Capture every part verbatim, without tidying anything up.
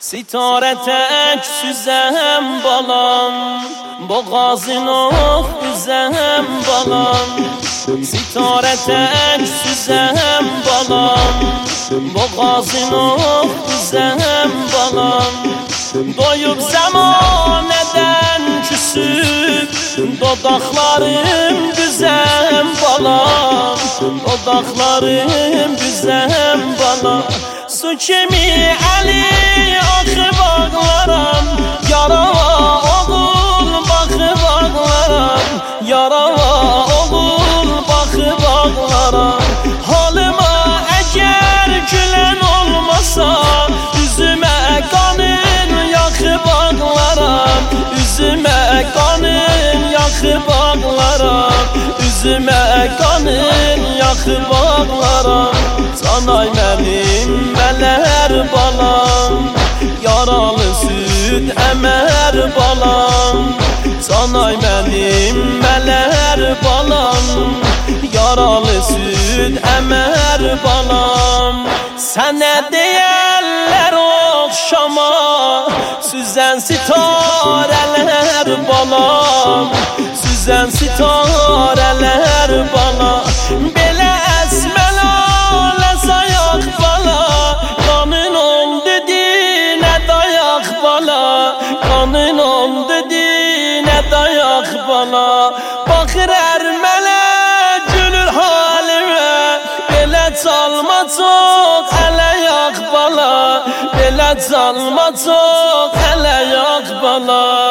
Sitare tek süzem balam, boğazın ok düzem balam. Sitare tek süzem balam, boğazın ok düzem balam. Doyup zamaneden küsüp, dodaklarım düzem balam. Dodaklarım düzem balam. Su kimi Ali akı bağlaram, yarava oğul bakı bağlaram. Yarava oğul bakı bağlaram. Halıma eğer gülen olmasa, üzüme kanın yakı bağlaram. Üzüme kanın yakı bağlaram. Üzüme kanın yakı bağlaram. Canay benim meler balam, yaralı süt emer balam. Canay benim meler balam, yaralı süt emer balam. Sana değerler okşama, süzen sitareler balam. Süzen sitareler balam. Bele esmel ale sayak bala, kanın oldu dine dayak bala. Kanın oldu dine dayak bala. Bakır ermele gülür halime, bele çalma çok ele yak bala. Bele çalma çok ele yak bala.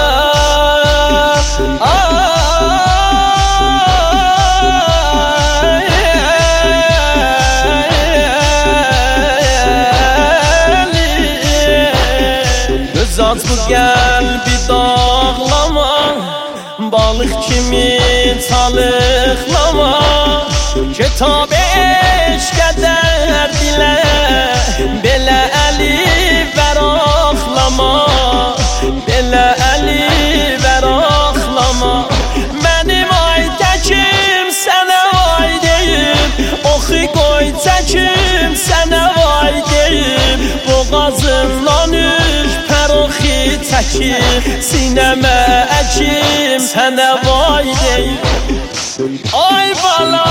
Zat bu gel bir dağlama, balık kimi çalıklama. Kitap eşkeder dile, bele eli veraklama. Bele eli veraklama. Benim aytekim sana vay deyim, oxu koy çekim sana vay deyim. Boğazımdan üç peroxi çekip, sineme ekim sana vay deyim. Ay bala,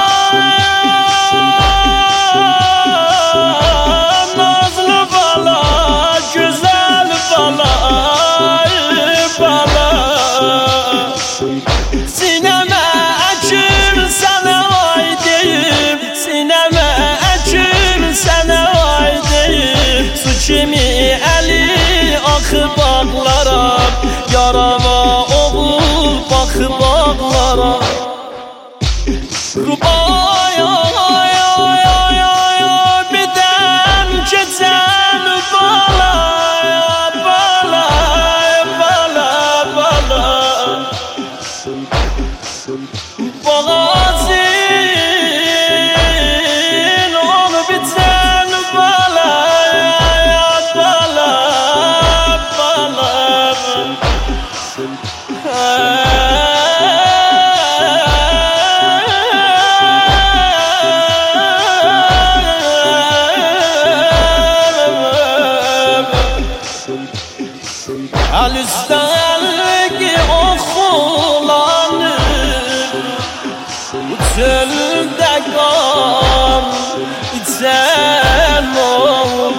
nazlı bala, güzel bala. Ay bala, sineme ekim sana vay deyim. Sineme ekim sana vay deyim. Su kimi eli akı bağlaram, yarava oğul bakı bağlaram. Ay ay ay ay ay, birden geçen bala, bala, bala, bala. Boğazın onu biten bala, bala, bala. El üstteki okulanır, çölde kan içen oğlum.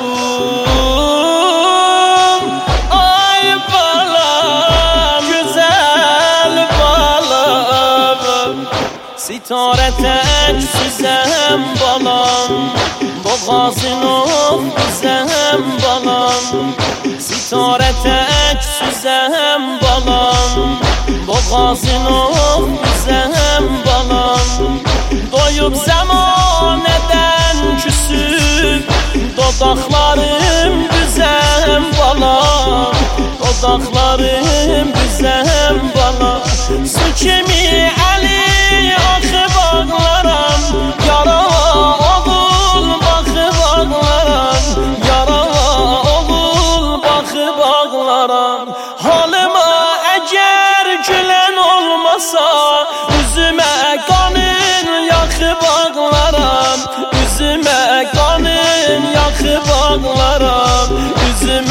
Ay balam, güzel balam. Sitare tek süzem balam, boğazın ok düzem balam. Sitare tek süzem balam, boğazın ok düzem balam. Doyup zamaneden küsüp, dodaklarım düzem balam. Dodaklarım düzem balam. Su kimi eli akı bağlaram, yarava oğul bakı bağlaram. Yarava oğul bakı bağlaram. Halıma eğer gülen olmasa, üzüme kanın yakı bağlaram. Üzüme kanın yakı bağlaram. Üzüme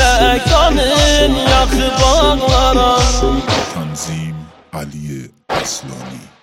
عظیم علی اصلانی.